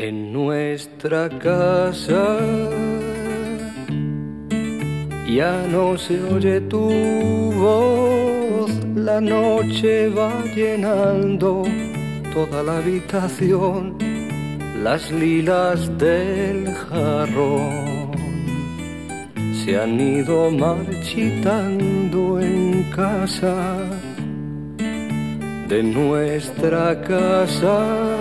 En nuestra casa ya no se oye tu voz, la noche va llenando toda la habitación, las lilas del jarrón se han ido marchitando en casa. De nuestra casa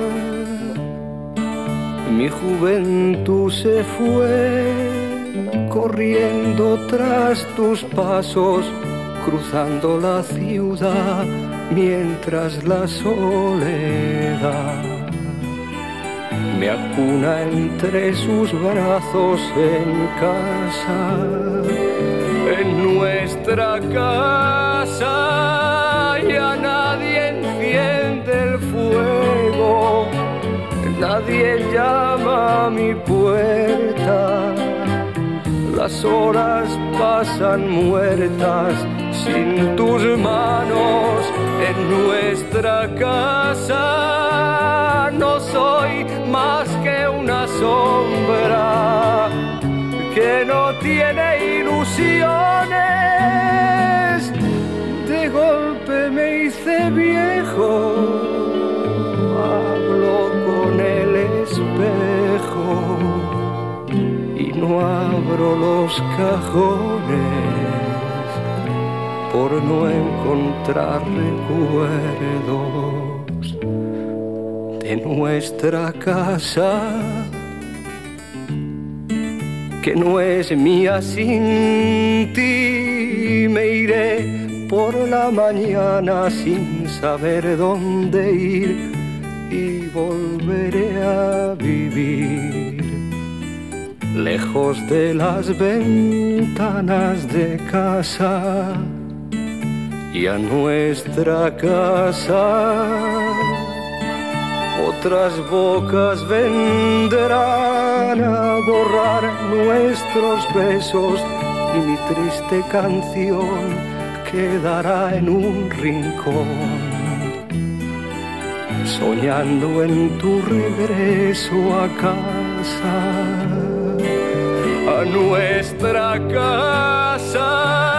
mi juventud se fue corriendo tras tus pasos, cruzando la ciudad mientras la soledad me acuna entre sus brazos en casa. En nuestra casa ya nadie enciende el fuego, nadie llama a mi puerta, las horas pasan muertas sin tus manos. En nuestra casa no soy más que una sombra que no tiene ilusiones. De golpe me hice viejo, hablo con el espejo y no abro los cajones por no encontrar recuerdos de nuestra casa, que no es mía sin ti. Me iré por la mañana sin saber dónde ir y volveré a vivir lejos de las ventanas de casa. Y a nuestra casa otras bocas vendrán a borrar nuestros besos y mi triste canción quedará en un rincón, soñando en tu regreso a casa. A nuestra casa